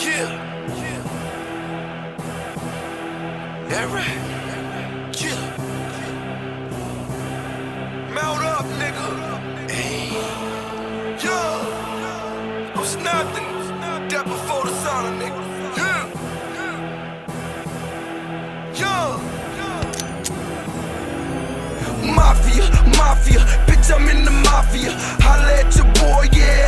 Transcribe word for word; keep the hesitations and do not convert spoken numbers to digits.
Chill. That right. Chill. Mount up, nigga. Hey. Yo. I'm nothing. That before the sauna, nigga. Yeah. Yo. Mafia, mafia. Bitch, I'm in the mafia. Holla at your boy, yeah.